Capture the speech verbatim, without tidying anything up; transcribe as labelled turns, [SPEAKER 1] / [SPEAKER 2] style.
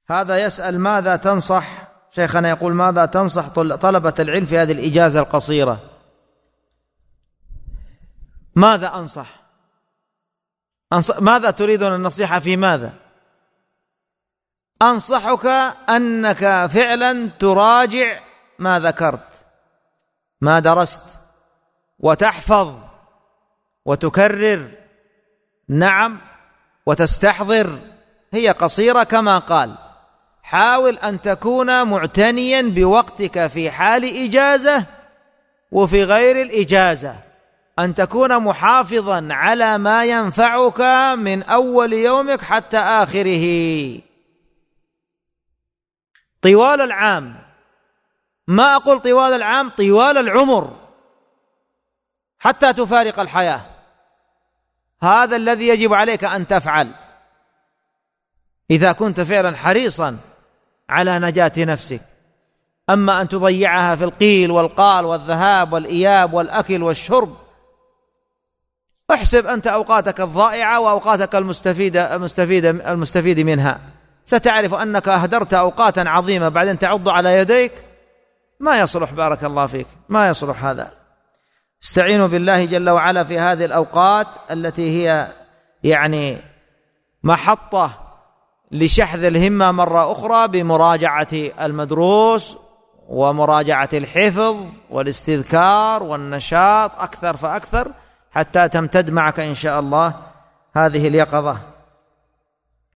[SPEAKER 1] هذا يسأل ماذا تنصح، شيخنا يقول ماذا تنصح طلبة العلم في هذه الإجازة القصيرة؟ ماذا أنصح؟ أنصح ماذا تريدون النصيحة في ماذا؟ أنصحك أنك فعلا تراجع ما ذكرت، ما درست، وتحفظ وتكرر، نعم، وتستحضر. هي قصيرة كما قال. حاول أن تكون معتنيا بوقتك في حال إجازة وفي غير الإجازة، أن تكون محافظا على ما ينفعك من أول يومك حتى آخره طوال العام. ما أقول طوال العام، طوال العمر حتى تفارق الحياة. هذا الذي يجب عليك أن تفعل إذا كنت فعلا حريصا على نجاة نفسك. أما أن تضيعها في القيل والقال والذهاب والإياب والأكل والشرب، احسب أنت أوقاتك الضائعة وأوقاتك المستفيدة المستفيدة المستفيد منها، ستعرف أنك أهدرت أوقاتا عظيمة بعدين تعض على يديك. ما يصلح، بارك الله فيك، ما يصلح هذا. استعينوا بالله جل وعلا في هذه الأوقات التي هي يعني محطة لشحذ الهمة مرة أخرى بمراجعة المدروس ومراجعة الحفظ والاستذكار والنشاط أكثر فأكثر، حتى تمتد معك إن شاء الله هذه اليقظة.